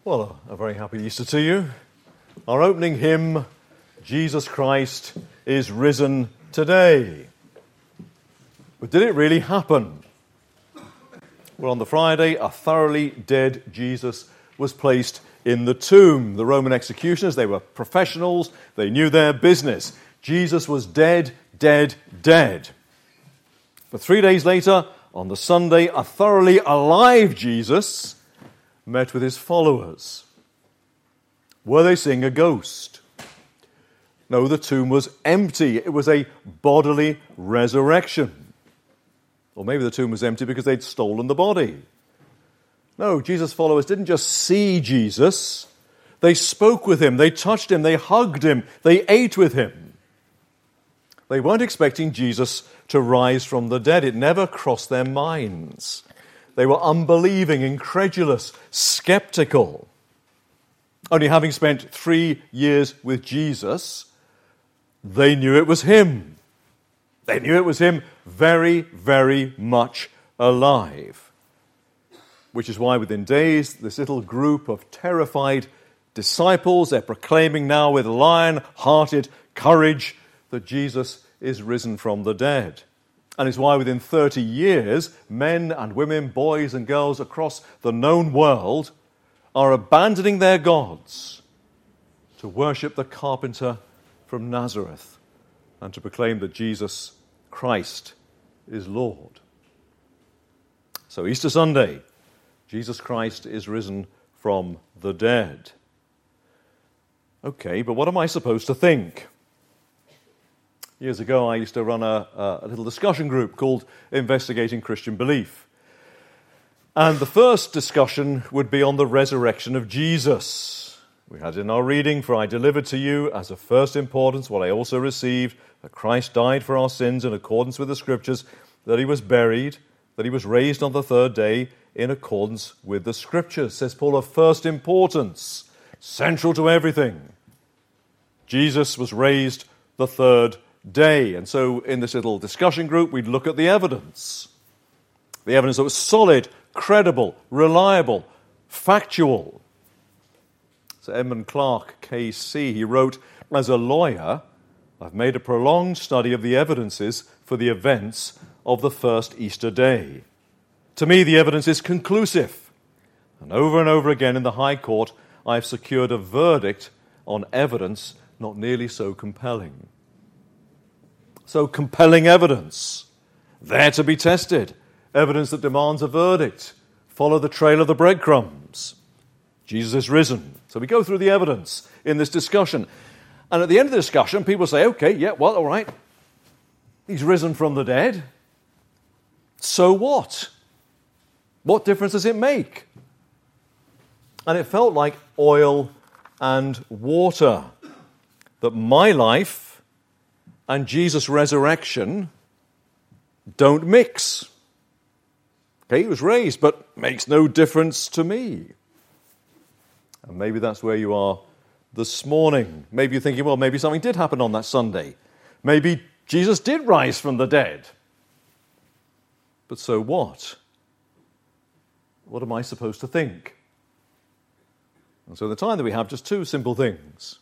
Well, a very happy Easter to you. Our opening hymn, Jesus Christ is risen today. But did it really happen? Well, on the Friday, a thoroughly dead Jesus was placed in the tomb. The Roman executioners, they were professionals. They knew their business. Jesus was dead, dead, dead. But 3 days later, on the Sunday, a thoroughly alive Jesus met with his followers. Were they seeing a ghost? No, the tomb was empty. It was a bodily resurrection. Or maybe the tomb was empty because they'd stolen the body. No, Jesus' followers didn't just see Jesus. They spoke with him, they touched him, they hugged him, they ate with him. They weren't expecting Jesus to rise from the dead. It never crossed their minds. They were unbelieving, incredulous, skeptical. Only having spent 3 years with Jesus, they knew it was him. They knew it was him very, very much alive. Which is why within days, this little group of terrified disciples, they're proclaiming now with lion-hearted courage that Jesus is risen from the dead. And it's why within 30 years, men and women, boys and girls across the known world are abandoning their gods to worship the carpenter from Nazareth and to proclaim that Jesus Christ is Lord. So Easter Sunday, Jesus Christ is risen from the dead. Okay, but what am I supposed to think? Years ago, I used to run a little discussion group called Investigating Christian Belief. And the first discussion would be on the resurrection of Jesus. We had in our reading, "For I delivered to you as of first importance what I also received, that Christ died for our sins in accordance with the Scriptures, that he was buried, that he was raised on the third day in accordance with the Scriptures." Says Paul, of first importance, central to everything. Jesus was raised the third day. And so in this little discussion group, we'd look at the evidence. The evidence that was solid, credible, reliable, factual. So Edmund Clark, KC, he wrote, "As a lawyer, I've made a prolonged study of the evidences for the events of the first Easter day. To me, the evidence is conclusive. And over again in the High Court, I've secured a verdict on evidence not nearly so compelling." So compelling evidence, there to be tested. Evidence that demands a verdict. Follow the trail of the breadcrumbs. Jesus is risen. So we go through the evidence in this discussion. And at the end of the discussion, people say, okay, yeah, well, all right. He's risen from the dead. So what? What difference does it make? And it felt like oil and water. That my life and Jesus' resurrection don't mix. Okay, he was raised, but makes no difference to me. And maybe that's where you are this morning. Maybe you're thinking, well, maybe something did happen on that Sunday. Maybe Jesus did rise from the dead. But so what? What am I supposed to think? And so the time that we have, just two simple things.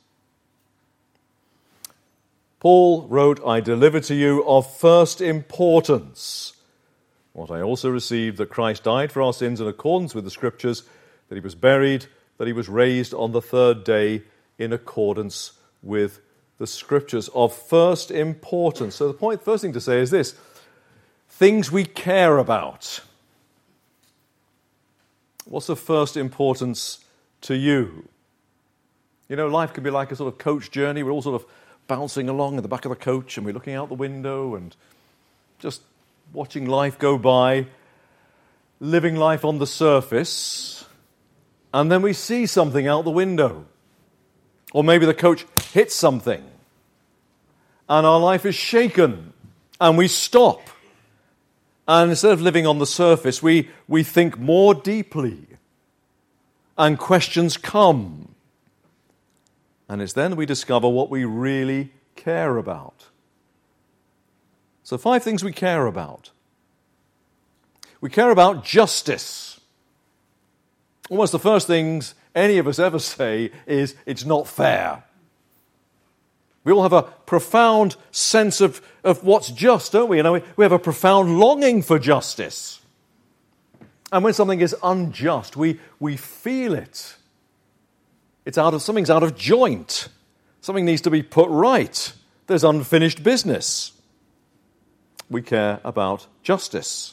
Paul wrote, "I delivered to you of first importance what I also received, that Christ died for our sins in accordance with the Scriptures, that he was buried, that he was raised on the third day in accordance with the Scriptures." Of first importance. So the first thing to say is this: things we care about. What's of first importance to you? You know, life can be like a sort of coach journey. We're all sort of bouncing along in the back of the coach, and we're looking out the window and just watching life go by, living life on the surface, and then we see something out the window. Or maybe the coach hits something, and our life is shaken, and we stop. And instead of living on the surface, we think more deeply, and questions come. And it's then we discover what we really care about. So 5 things we care about. We care about justice. Almost the first things any of us ever say is, it's not fair. We all have a profound sense of what's just, don't we? You know, we have a profound longing for justice. And when something is unjust, we feel it. Something's out of joint. Something needs to be put right. There's unfinished business. We care about justice.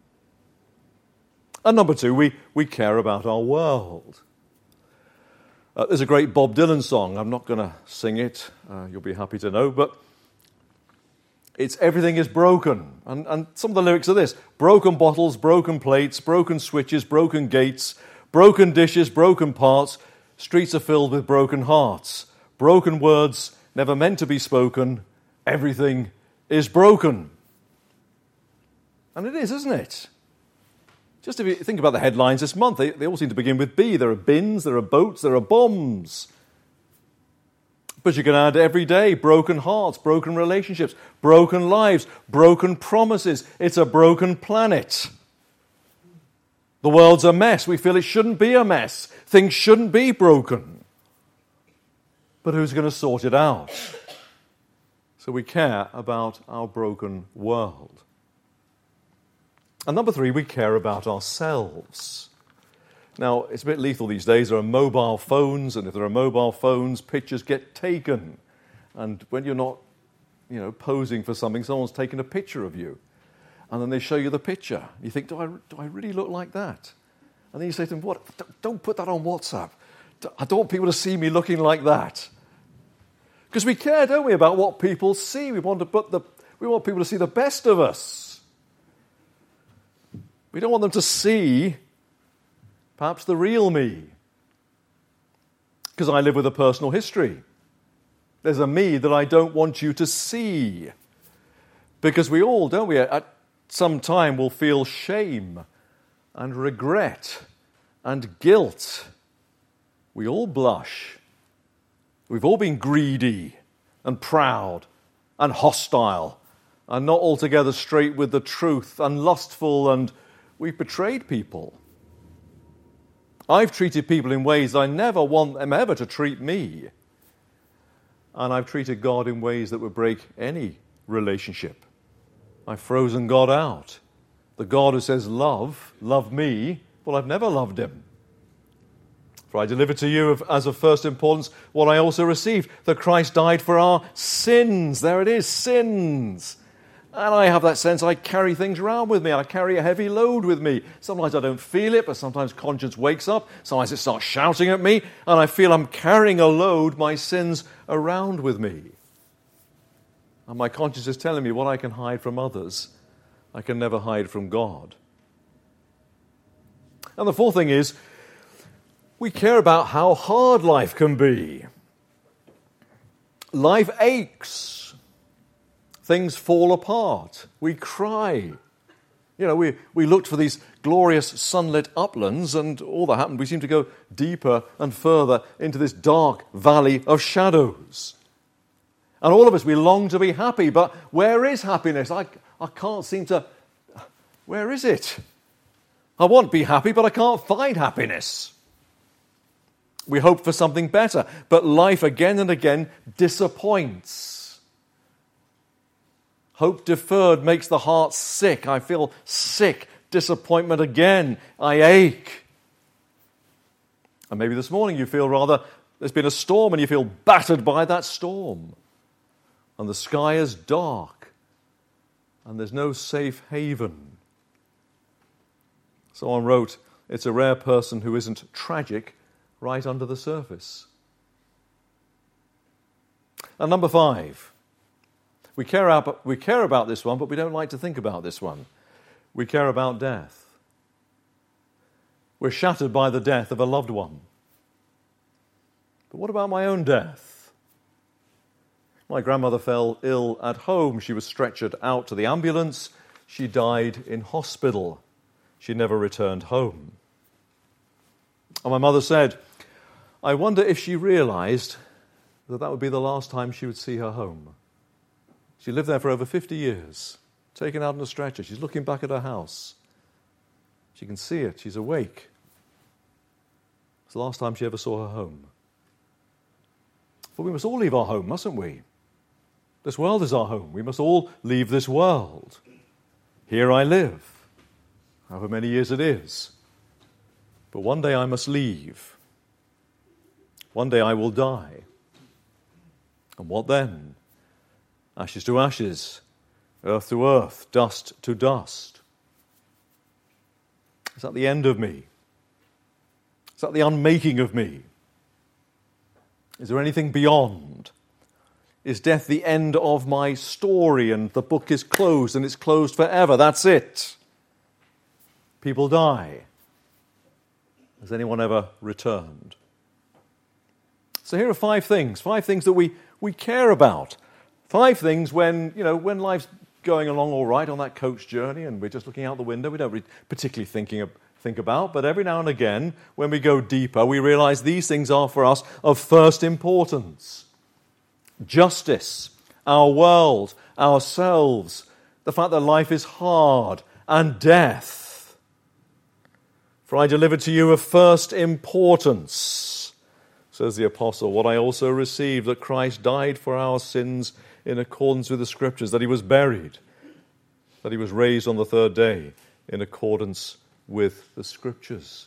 And number two, we care about our world. There's a great Bob Dylan song. I'm not going to sing it. You'll be happy to know. But it's everything is broken. And some of the lyrics are this: broken bottles, broken plates, broken switches, broken gates, broken dishes, broken parts. Streets are filled with broken hearts. Broken words never meant to be spoken. Everything is broken. And it is, isn't it? Just if you think about the headlines this month, they all seem to begin with B. There are bins, there are boats, there are bombs. But you can add every day broken hearts, broken relationships, broken lives, broken promises. It's a broken planet. The world's a mess. We feel it shouldn't be a mess. Things shouldn't be broken. But who's going to sort it out? So we care about our broken world. And number three, we care about ourselves. Now, it's a bit lethal these days. There are mobile phones, and if there are mobile phones, pictures get taken. And when you're not, posing for something, someone's taken a picture of you. And then they show you the picture. You think, do I really look like that? And then you say to them, what? Don't put that on WhatsApp. I don't want people to see me looking like that. Because we care, don't we, about what people see. We want people to see the best of us. We don't want them to see, perhaps, the real me. Because I live with a personal history. There's a me that I don't want you to see. Because we all, don't we, at some time will feel shame and regret and guilt. We all blush. We've all been greedy and proud and hostile and not altogether straight with the truth and lustful, and we've betrayed people. I've treated people in ways I never want them ever to treat me. And I've treated God in ways that would break any relationship. I've frozen God out. The God who says, love me, well, I've never loved him. For I delivered to you as of first importance what I also received, that Christ died for our sins. There it is, sins. And I have that sense I carry things around with me. I carry a heavy load with me. Sometimes I don't feel it, but sometimes conscience wakes up. Sometimes it starts shouting at me, and I feel I'm carrying a load, my sins, around with me. And my conscience is telling me what I can hide from others, I can never hide from God. And the fourth thing is, we care about how hard life can be. Life aches. Things fall apart. We cry. We looked for these glorious sunlit uplands, and all that happened, we seem to go deeper and further into this dark valley of shadows. And all of us, we long to be happy, but where is happiness? I can't seem to... Where is it? I want to be happy, but I can't find happiness. We hope for something better, but life again and again disappoints. Hope deferred makes the heart sick. I feel sick. Disappointment again. I ache. And maybe this morning you feel rather, there's been a storm and you feel battered by that storm. And the sky is dark. And there's no safe haven. Someone wrote, it's a rare person who isn't tragic right under the surface. And number 5. We care about this one, but we don't like to think about this one. We care about death. We're shattered by the death of a loved one. But what about my own death? My grandmother fell ill at home. She was stretchered out to the ambulance. She died in hospital. She never returned home. And my mother said, I wonder if she realized that would be the last time she would see her home. She lived there for over 50 years, taken out on a stretcher. She's looking back at her house. She can see it. She's awake. It's the last time she ever saw her home. For we must all leave our home, mustn't we? This world is our home. We must all leave this world. Here I live, however many years it is. But one day I must leave. One day I will die. And what then? Ashes to ashes, earth to earth, dust to dust. Is that the end of me? Is that the unmaking of me? Is there anything beyond? Is death the end of my story and the book is closed and it's closed forever? That's it. People die. Has anyone ever returned? So here are 5 things that we care about. 5 things when life's going along all right on that coach journey and we're just looking out the window, we don't particularly think about, but every now and again, when we go deeper, we realize these things are for us of first importance. Justice, our world, ourselves, the fact that life is hard, and death. For I delivered to you of first importance, says the apostle, what I also received, that Christ died for our sins in accordance with the Scriptures, that he was buried, that he was raised on the 3rd day in accordance with the Scriptures.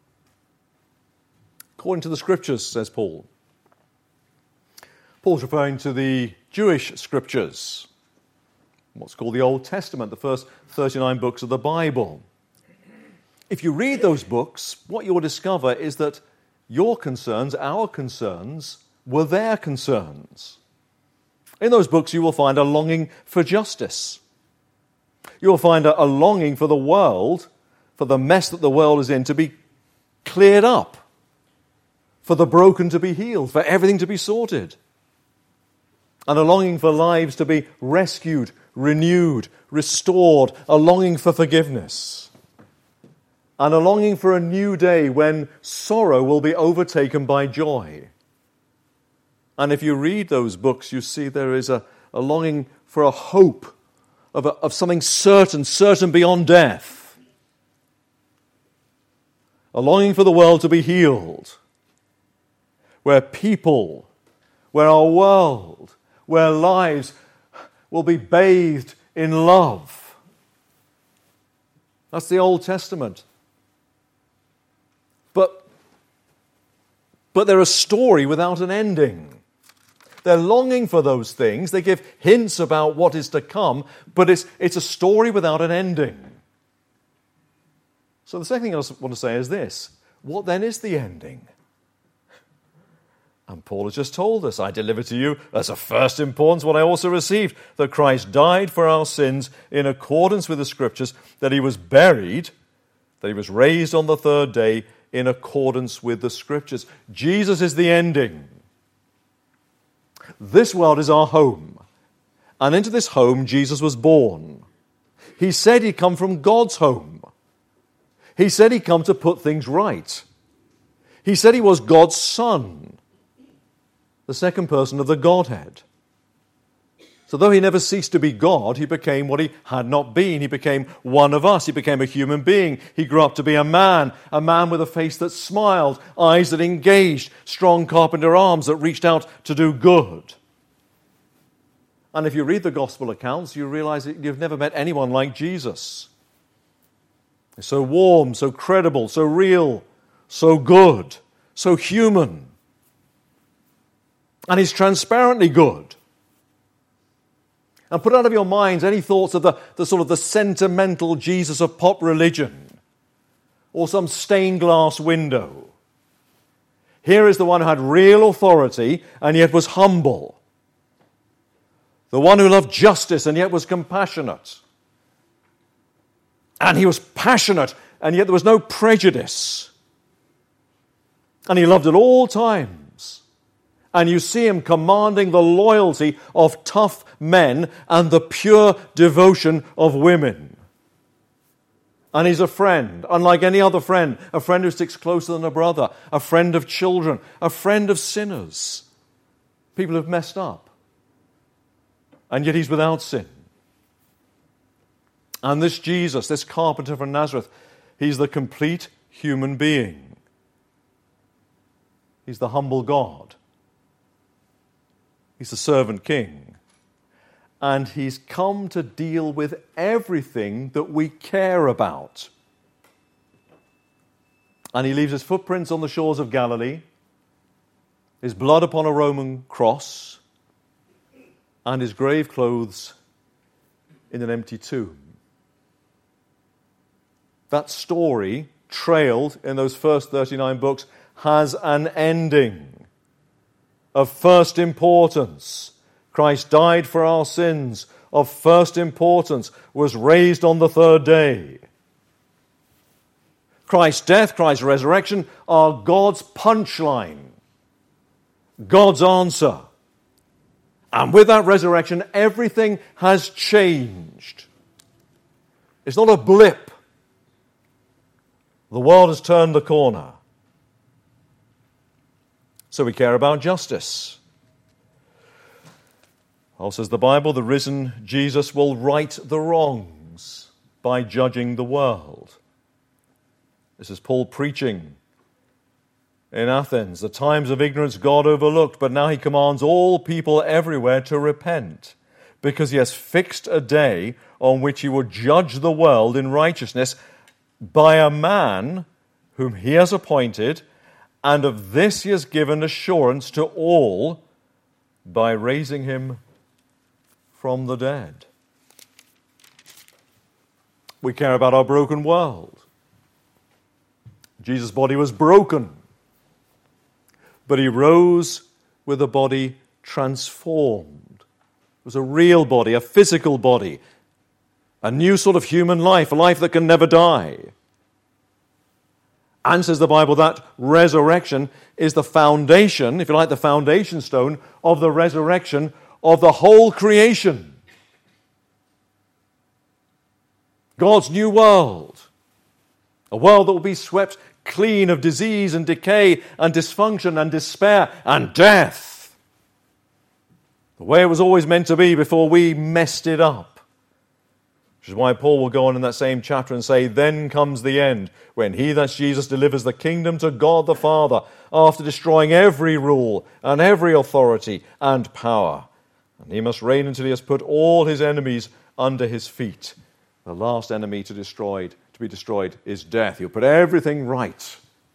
According to the Scriptures, says Paul. Paul's referring to the Jewish Scriptures, what's called the Old Testament, the first 39 books of the Bible. If you read those books, what you'll discover is that your concerns, our concerns, were their concerns. In those books you will find a longing for justice. You will find a longing for the world, for the mess that the world is in, to be cleared up, for the broken to be healed, for everything to be sorted, and a longing for lives to be rescued, renewed, restored, a longing for forgiveness, and a longing for a new day when sorrow will be overtaken by joy. And if you read those books, you see there is a longing for a hope of something certain beyond death. A longing for the world to be healed, where people, where our world, where lives will be bathed in love. That's the Old Testament. But they're a story without an ending. They're longing for those things. They give hints about what is to come, but it's a story without an ending. So the second thing I want to say is this. What then is the ending? And Paul has just told us, I deliver to you as of first importance what I also received, that Christ died for our sins in accordance with the Scriptures, that he was buried, that he was raised on the 3rd day in accordance with the Scriptures. Jesus is the ending. This world is our home. And into this home, Jesus was born. He said he'd come from God's home. He said he'd come to put things right. He said he was God's Son, the second person of the Godhead. So though he never ceased to be God, he became what he had not been. He became one of us. He became a human being. He grew up to be a man with a face that smiled, eyes that engaged, strong carpenter arms that reached out to do good. And if you read the gospel accounts, you realize that you've never met anyone like Jesus. He's so warm, so credible, so real, so good, so human. And he's transparently good. And put out of your minds any thoughts of the sort of the sentimental Jesus of pop religion or some stained glass window. Here is the one who had real authority and yet was humble. The one who loved justice and yet was compassionate. And he was passionate and yet there was no prejudice. And he loved at all times. And you see him commanding the loyalty of tough men and the pure devotion of women. And he's a friend, unlike any other friend, a friend who sticks closer than a brother, a friend of children, a friend of sinners, people who've messed up. And yet he's without sin. And this Jesus, this carpenter from Nazareth, he's the complete human being. He's the humble God. He's the servant king. And he's come to deal with everything that we care about. And he leaves his footprints on the shores of Galilee, his blood upon a Roman cross, and his grave clothes in an empty tomb. That story, trailed in those first 39 books, has an ending of first importance. Christ died for our sins, of first importance, was raised on the third day. Christ's death, Christ's resurrection are God's punchline, God's answer. And with that resurrection, everything has changed. It's not a blip. The world has turned the corner. So we care about justice. Well, says the Bible, the risen Jesus will right the wrongs by judging the world. This is Paul preaching in Athens. The times of ignorance God overlooked, but now he commands all people everywhere to repent, because he has fixed a day on which he will judge the world in righteousness by a man whom he has appointed, and of this he has given assurance to all by raising him from the dead. We care about our broken world. Jesus' body was broken, but he rose with a body transformed. It was a real body, a physical body, a new sort of human life, a life that can never die. And says the Bible, that resurrection is the foundation, if you like, the foundation stone of the resurrection of the whole creation. God's new world. A world that will be swept clean of disease and decay and dysfunction and despair and death. The way it was always meant to be before we messed it up. Which is why Paul will go on in that same chapter and say, then comes the end, when he, that's Jesus, delivers the kingdom to God the Father, after destroying every rule and every authority and power. And he must reign until he has put all his enemies under his feet. The last enemy to be destroyed is death. He'll put everything right.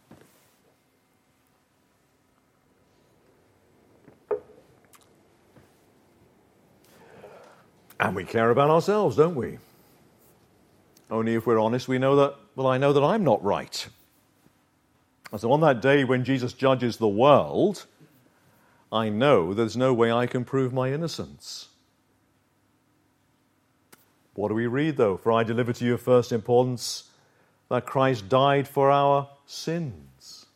And we care about ourselves, don't we? Only if we're honest, we know that, well, I know that I'm not right. And so on that day when Jesus judges the world, I know there's no way I can prove my innocence. What do we read, though? For I deliver to you of first importance that Christ died for our sins.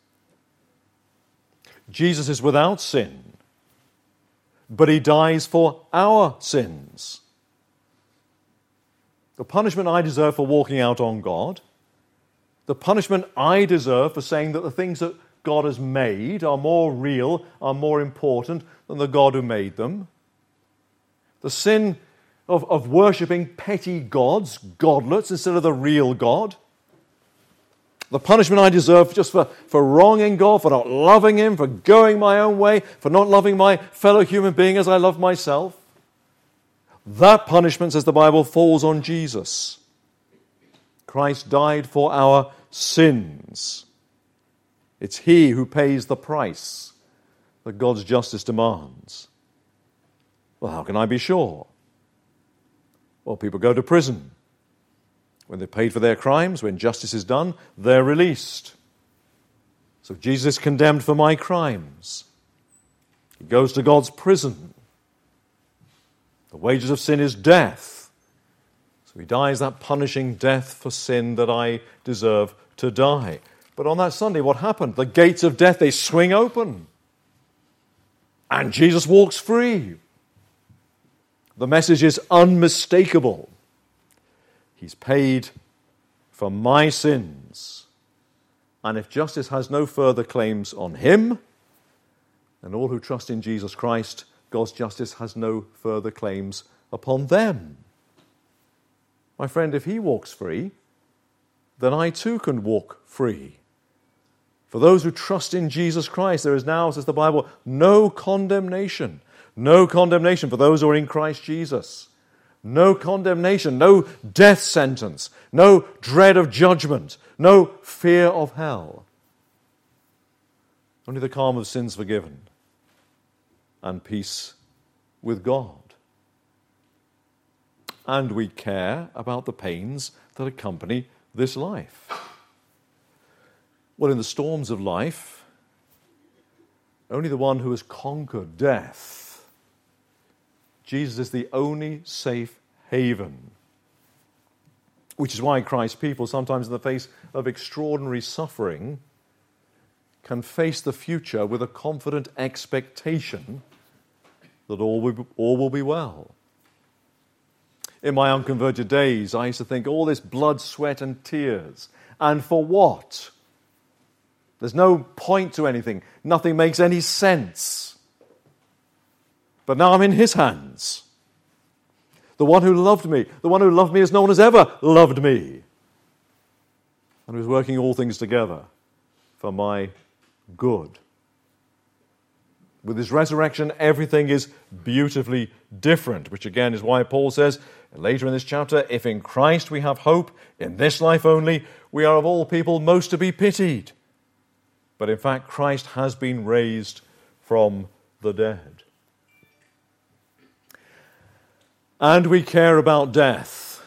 Jesus is without sin, but he dies for our sins. The punishment I deserve for walking out on God, the punishment I deserve for saying that the things that God has made are more real, are more important than the God who made them, the sin of worshipping petty gods, godlets, instead of the real God, the punishment I deserve just for wronging God, for not loving him, for going my own way, for not loving my fellow human being as I love myself. That punishment, says the Bible, falls on Jesus. Christ died for our sins. It's he who pays the price that God's justice demands. Well, how can I be sure? Well, people go to prison. When they've paid for their crimes, when justice is done, they're released. So Jesus is condemned for my crimes. He goes to God's prison. The wages of sin is death. So he dies that punishing death for sin that I deserve to die. But on that Sunday, what happened? The gates of death, they swing open. And Jesus walks free. The message is unmistakable. He's paid for my sins. And if justice has no further claims on him, then all who trust in Jesus Christ, God's justice has no further claims upon them. My friend, if he walks free, then I too can walk free. For those who trust in Jesus Christ, there is now, says the Bible, no condemnation. No condemnation for those who are in Christ Jesus. No condemnation, no death sentence, no dread of judgment, no fear of hell. Only the calm of sins forgiven and peace with God. And we care about the pains that accompany this life. Well, in the storms of life, only the one who has conquered death, Jesus is the only safe haven. Which is why Christ's people, sometimes in the face of extraordinary suffering, can face the future with a confident expectation that all will be well. In my unconverted days, I used to think, all this blood, sweat, and tears. And for what? There's no point to anything. Nothing makes any sense. But now I'm in His hands. The one who loved me as no one has ever loved me. And who is working all things together for my good. With His resurrection, everything is beautifully different, which again is why Paul says later in this chapter, if in Christ we have hope in this life only, we are of all people most to be pitied. But in fact, Christ has been raised from the dead. And we care about death.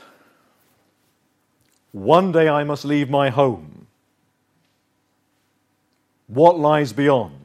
One day I must leave my home. What lies beyond?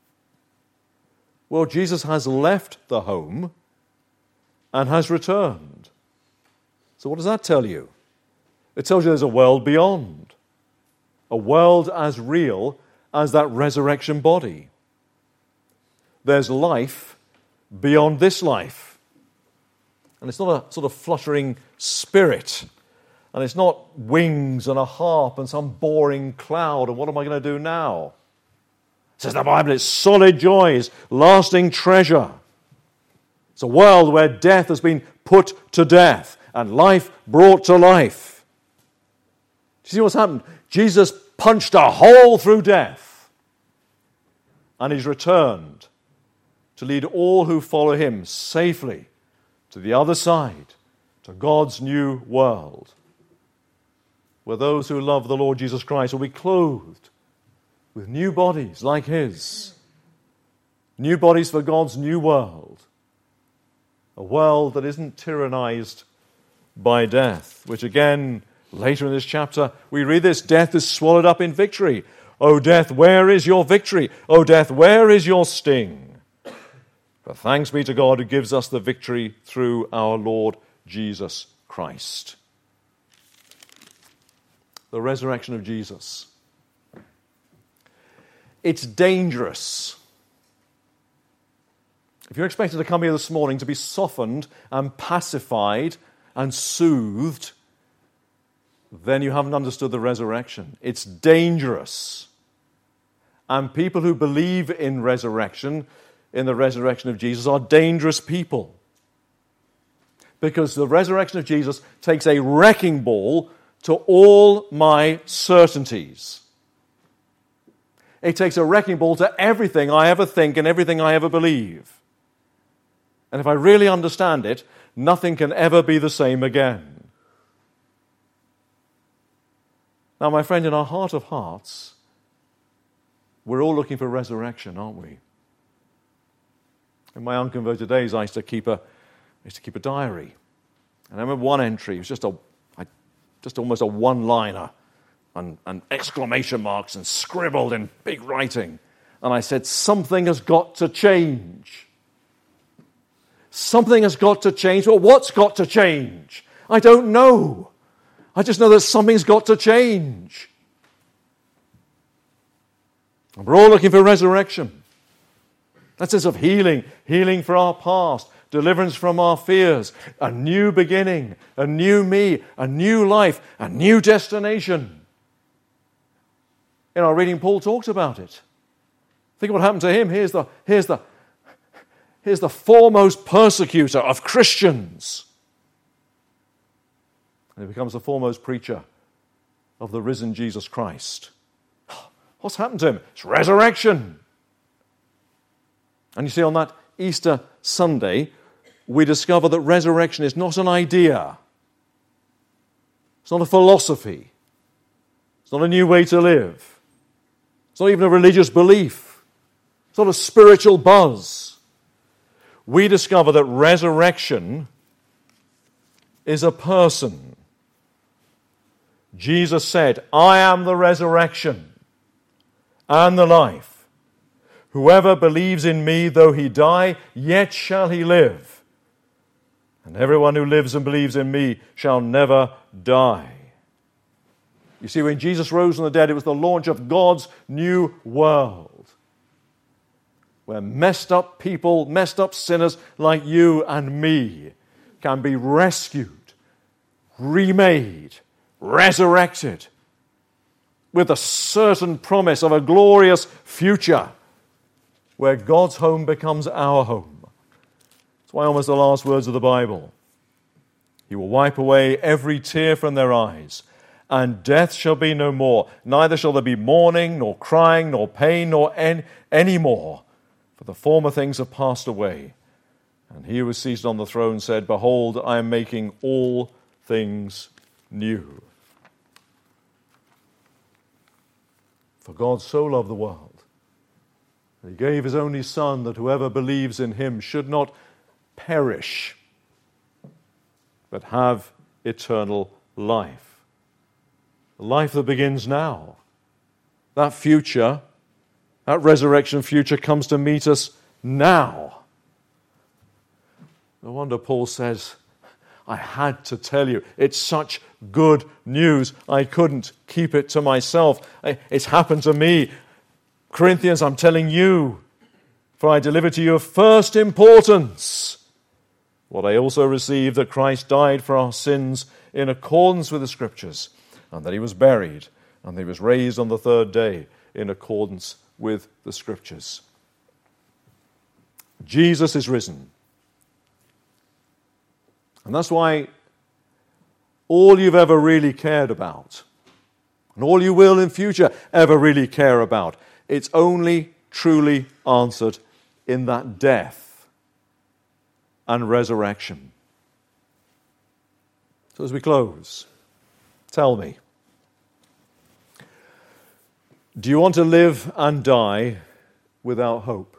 Well, Jesus has left the home and has returned. So what does that tell you? It tells you there's a world beyond. A world as real as that resurrection body. There's life beyond this life. And it's not a sort of fluttering spirit. And it's not wings and a harp and some boring cloud and what am I going to do now? Says the Bible, it's solid joys, lasting treasure. It's a world where death has been put to death and life brought to life. Do you see what's happened? Jesus punched a hole through death and He's returned to lead all who follow Him safely to the other side, to God's new world, where those who love the Lord Jesus Christ will be clothed with new bodies like His. New bodies for God's new world. A world that isn't tyrannized by death, which again, later in this chapter, we read this, death is swallowed up in victory. O death, where is your victory? O death, where is your sting? But thanks be to God who gives us the victory through our Lord Jesus Christ. The resurrection of Jesus. It's dangerous. If you're expected to come here this morning to be softened and pacified and soothed, then you haven't understood the resurrection. It's dangerous. And people who believe in resurrection, in the resurrection of Jesus, are dangerous people. Because the resurrection of Jesus takes a wrecking ball to all my certainties. It takes a wrecking ball to everything I ever think and everything I ever believe. And if I really understand it, nothing can ever be the same again. Now, my friend, in our heart of hearts, we're all looking for resurrection, aren't we? In my unconverted days, I used to keep a diary. And I remember one entry, it was just almost a one-liner, and exclamation marks and scribbled in big writing. And I said, something has got to change. Something has got to change. Well, what's got to change? I don't know. I just know that something's got to change. And we're all looking for resurrection. That sense of healing for our past, deliverance from our fears, a new beginning, a new me, a new life, a new destination. In our reading, Paul talks about it. Think of what happened to him. Here's the foremost persecutor of Christians. And he becomes the foremost preacher of the risen Jesus Christ. What's happened to him? It's resurrection. And you see, on that Easter Sunday, we discover that resurrection is not an idea. It's not a philosophy. It's not a new way to live. It's not even a religious belief. It's not a spiritual buzz. We discover that resurrection is a person. Jesus said, I am the resurrection and the life. Whoever believes in me, though he die, yet shall he live. And everyone who lives and believes in me shall never die. You see, when Jesus rose from the dead, it was the launch of God's new world, where messed up people, messed up sinners like you and me can be rescued, remade, resurrected, with a certain promise of a glorious future where God's home becomes our home. That's why almost the last words of the Bible. He will wipe away every tear from their eyes, and death shall be no more. Neither shall there be mourning, nor crying, nor pain, nor any more, for the former things have passed away. And he who was seated on the throne said, Behold, I am making all things new. For God so loved the world that he gave his only Son, that whoever believes in him should not perish, but have eternal life. The life that begins now. That future, that resurrection future comes to meet us now. No wonder Paul says, I had to tell you. It's such good news. I couldn't keep it to myself. It's happened to me. Corinthians, I'm telling you, for I delivered to you of first importance what I also received, that Christ died for our sins in accordance with the Scriptures, and that he was buried, and that he was raised on the third day in accordance with the Scriptures. Jesus is risen. And that's why all you've ever really cared about, and all you will in future ever really care about, it's only truly answered in that death and resurrection. So as we close, tell me, do you want to live and die without hope?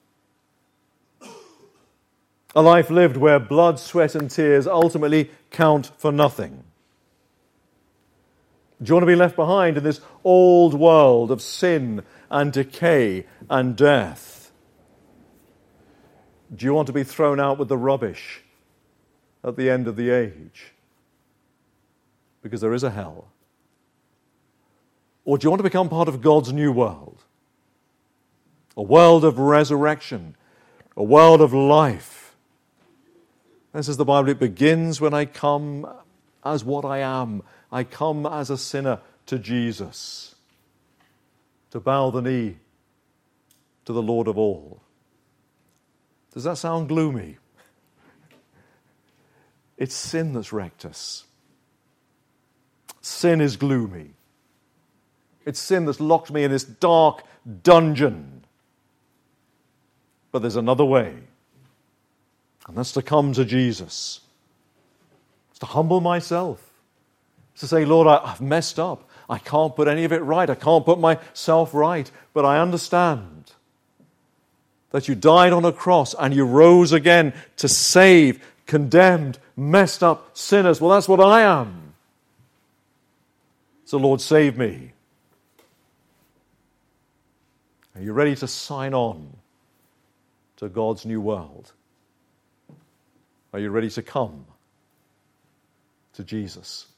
A life lived where blood, sweat, and tears ultimately count for nothing? Do you want to be left behind in this old world of sin and decay and death? Do you want to be thrown out with the rubbish at the end of the age? Because there is a hell. Or do you want to become part of God's new world? A world of resurrection, a world of life. And says the Bible, it begins when I come as what I am. I come as a sinner to Jesus, to bow the knee to the Lord of all. Does that sound gloomy? It's sin that's wrecked us. Sin is gloomy. It's sin that's locked me in this dark dungeon. But there's another way. And that's to come to Jesus. It's to humble myself. It's to say, Lord, I've messed up. I can't put any of it right. I can't put myself right. But I understand that you died on a cross and you rose again to save condemned, messed up sinners. Well, that's what I am. So, Lord, save me. Are you ready to sign on to God's new world? Are you ready to come to Jesus?